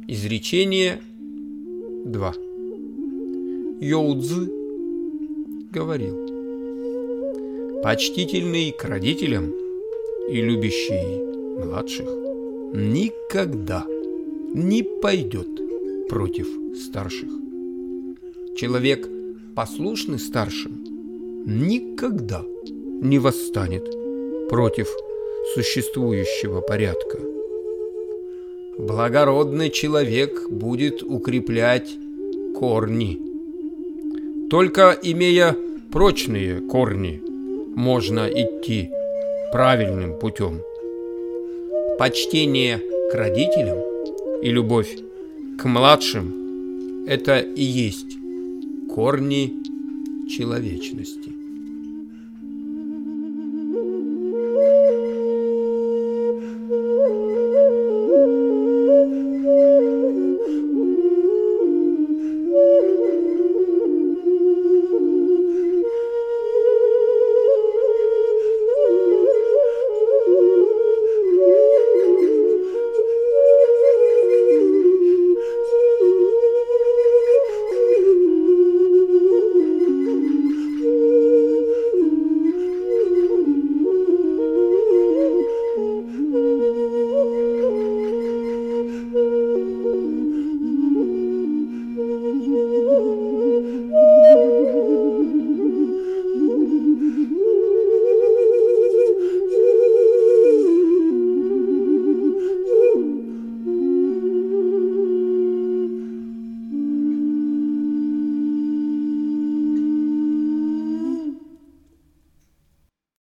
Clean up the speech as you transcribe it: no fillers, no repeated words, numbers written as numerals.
Изречение 2. Йоу-Цзы говорил: почтительный к родителям и любящий младших никогда не пойдет против старших. Человек, послушный старшим, никогда не восстанет против существующего порядка. Благородный человек будет укреплять корни. Только имея прочные корни, можно идти правильным путем. Почтение к родителям и любовь к младшим – это и есть корни человечности.